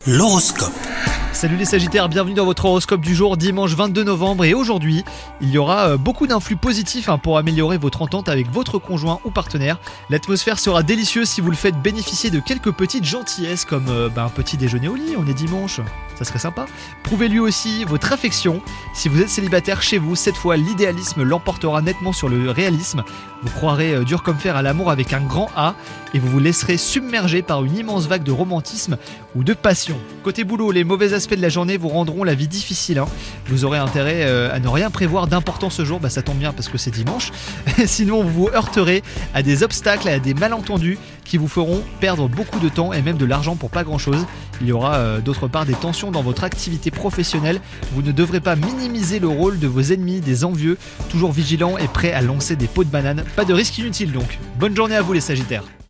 L'horoscope. Salut les Sagittaires, bienvenue dans votre horoscope du jour, dimanche 22 novembre. Et aujourd'hui, il y aura beaucoup d'influx positifs pour améliorer votre entente avec votre conjoint ou partenaire. L'atmosphère sera délicieuse si vous le faites bénéficier de quelques petites gentillesses comme un petit déjeuner au lit, on est dimanche, ça serait sympa. Prouvez-lui aussi votre affection. Si vous êtes célibataire chez vous, cette fois l'idéalisme l'emportera nettement sur le réalisme. Vous croirez dur comme fer à l'amour avec un grand A et vous vous laisserez submerger par une immense vague de romantisme ou de passion. Côté boulot, les mauvais aspects de la journée vous rendront la vie difficile. Vous aurez intérêt à ne rien prévoir d'important ce jour, ça tombe bien parce que c'est dimanche. Sinon vous vous heurterez à des obstacles, à des malentendus qui vous feront perdre beaucoup de temps et même de l'argent pour pas grand chose. Il y aura d'autre part des tensions dans votre activité professionnelle. Vous ne devrez pas minimiser le rôle de vos ennemis, des envieux, toujours vigilants et prêts à lancer des pots de banane. Pas de risque inutile donc. Bonne journée à vous les Sagittaires.